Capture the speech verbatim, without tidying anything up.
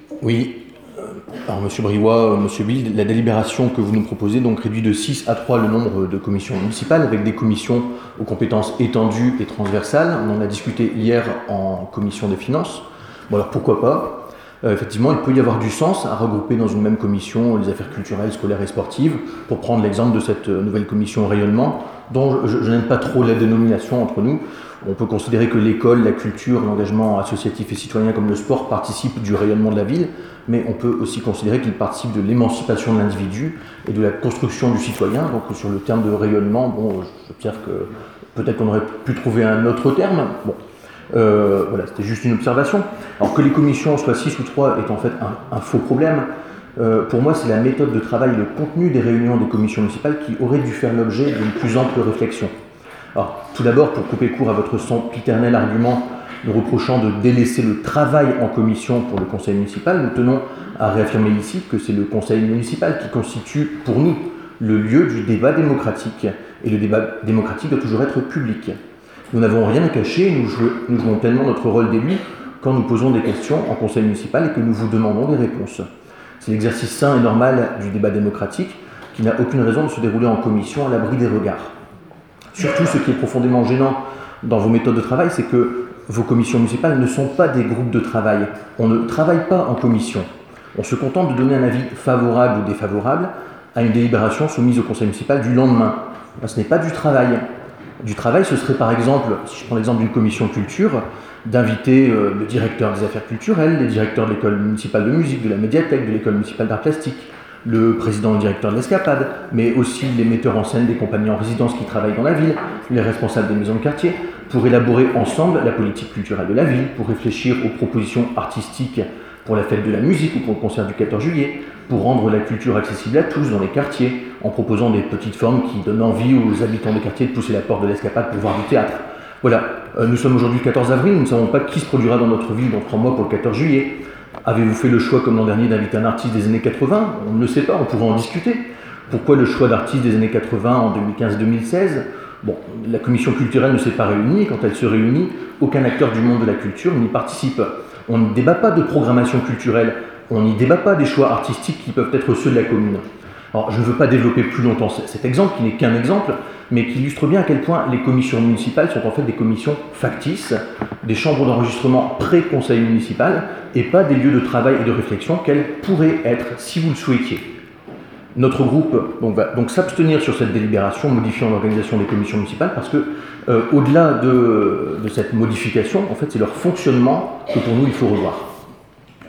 Oui. Alors, Monsieur Briouat, Monsieur Bild, la délibération que vous nous proposez donc réduit de six à trois le nombre de commissions municipales, avec des commissions aux compétences étendues et transversales. On en a discuté hier en commission des finances. Bon, alors pourquoi pas? Euh, effectivement, il peut y avoir du sens à regrouper dans une même commission les affaires culturelles, scolaires et sportives, pour prendre l'exemple de cette nouvelle commission rayonnement, dont je, je n'aime pas trop la dénomination entre nous. On peut considérer que l'école, la culture, l'engagement associatif et citoyen comme le sport participent du rayonnement de la ville, mais on peut aussi considérer qu'ils participent de l'émancipation de l'individu et de la construction du citoyen. Donc sur le terme de rayonnement, bon, j'observe que peut-être qu'on aurait pu trouver un autre terme. Bon, euh, voilà, c'était juste une observation. Alors que les commissions soient six ou trois est en fait un, un faux problème. Euh, pour moi, c'est la méthode de travail et le contenu des réunions des commissions municipales qui aurait dû faire l'objet d'une plus ample réflexion. Alors, tout d'abord, pour couper court à votre sempiternel argument nous reprochant de délaisser le travail en commission pour le conseil municipal, nous tenons à réaffirmer ici que c'est le conseil municipal qui constitue pour nous le lieu du débat démocratique. Et le débat démocratique doit toujours être public. Nous n'avons rien à cacher, nous jouons, nous jouons pleinement notre rôle d'élu quand nous posons des questions en conseil municipal et que nous vous demandons des réponses. C'est l'exercice sain et normal du débat démocratique qui n'a aucune raison de se dérouler en commission à l'abri des regards. Surtout, ce qui est profondément gênant dans vos méthodes de travail, c'est que vos commissions municipales ne sont pas des groupes de travail. On ne travaille pas en commission. On se contente de donner un avis favorable ou défavorable à une délibération soumise au conseil municipal du lendemain. Ben, ce n'est pas du travail. Du travail, ce serait par exemple, si je prends l'exemple d'une commission culture, d'inviter euh, le directeur des affaires culturelles, les directeurs de l'école municipale de musique, de la médiathèque, de l'école municipale d'art plastique, le président et le directeur de l'Escapade, mais aussi les metteurs en scène des compagnies en résidence qui travaillent dans la ville, les responsables des maisons de quartier, pour élaborer ensemble la politique culturelle de la ville, pour réfléchir aux propositions artistiques pour la fête de la musique ou pour le concert du quatorze juillet, pour rendre la culture accessible à tous dans les quartiers, en proposant des petites formes qui donnent envie aux habitants des quartiers de pousser la porte de l'Escapade pour voir du théâtre. Voilà, euh, nous sommes aujourd'hui le quatorze avril, nous ne savons pas qui se produira dans notre ville dans trois mois pour le quatorze juillet. Avez-vous fait le choix, comme l'an dernier, d'inviter un artiste des années quatre-vingts? On ne le sait pas, on pourrait en discuter. Pourquoi le choix d'artistes des années quatre-vingts en deux mille quinze deux mille seize? Bon, la commission culturelle ne s'est pas réunie, et quand elle se réunit, aucun acteur du monde de la culture n'y participe. On ne débat pas de programmation culturelle, on n'y débat pas des choix artistiques qui peuvent être ceux de la commune. Alors, je ne veux pas développer plus longtemps cet exemple, qui n'est qu'un exemple, mais qui illustre bien à quel point les commissions municipales sont en fait des commissions factices, des chambres d'enregistrement pré-conseil municipal, et pas des lieux de travail et de réflexion qu'elles pourraient être si vous le souhaitiez. Notre groupe donc, va donc s'abstenir sur cette délibération modifiant l'organisation des commissions municipales parce que, euh, au-delà de, de cette modification, en fait, c'est leur fonctionnement que pour nous il faut revoir.